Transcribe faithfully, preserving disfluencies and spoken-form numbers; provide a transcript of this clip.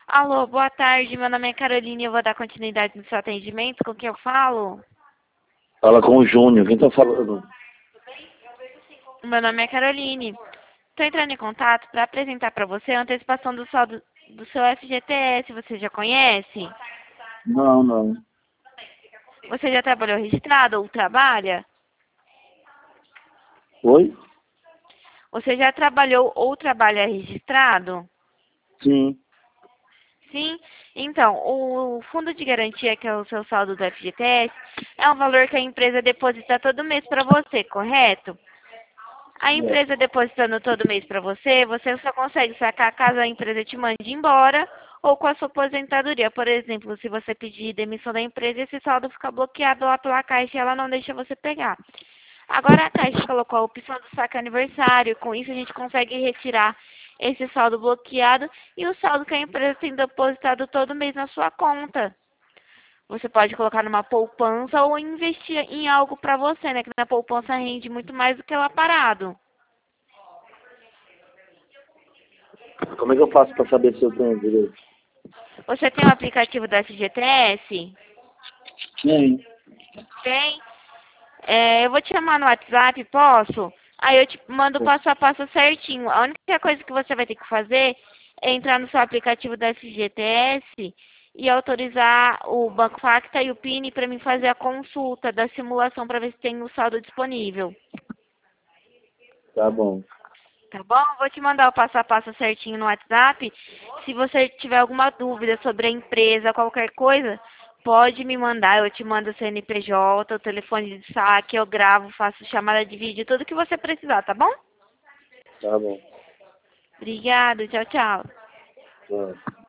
Alô, boa tarde. Meu nome é Caroline e eu vou dar continuidade no seu atendimento. Com quem eu falo? Fala com o Júnior, quem tá falando? Meu nome é Caroline. Estou entrando em contato para apresentar para você a antecipação do saldo do seu F G T S. Você já conhece? Não, não. Você já trabalhou registrado ou trabalha? Oi? Você já trabalhou ou trabalha registrado? Sim. Sim. Então, o fundo de garantia, que é o seu saldo do F G T S, é um valor que a empresa deposita todo mês para você, correto? A É. empresa depositando todo mês para você, você só consegue sacar caso a empresa te mande embora ou com a sua aposentadoria. Por exemplo, se você pedir demissão da empresa, esse saldo fica bloqueado lá pela Caixa e ela não deixa você pegar. Agora a Caixa colocou a opção do saque aniversário. Com isso a gente consegue retirar esse saldo bloqueado e o saldo que a empresa tem depositado todo mês na sua conta. Você pode colocar numa poupança ou investir em algo para você, né? Que na poupança rende muito mais do que lá parado. Como é que eu faço pra saber se eu tenho direito? Você tem o aplicativo da F G T S? Sim. Tem? É, eu vou te chamar no WhatsApp, posso? Aí eu te mando passo a passo certinho. A única coisa que você vai ter que fazer é entrar no seu aplicativo da F G T S e autorizar o Banco Facta e o P I N para mim fazer a consulta da simulação para ver se tem o saldo disponível. Tá bom. Tá bom? Vou te mandar o passo a passo certinho no WhatsApp. Se você tiver alguma dúvida sobre a empresa, qualquer coisa, pode me mandar. Eu te mando o C N P J, o telefone de saque, eu gravo, faço chamada de vídeo, tudo que você precisar, tá bom? Tá bom. Obrigada, tchau, tchau. Tá.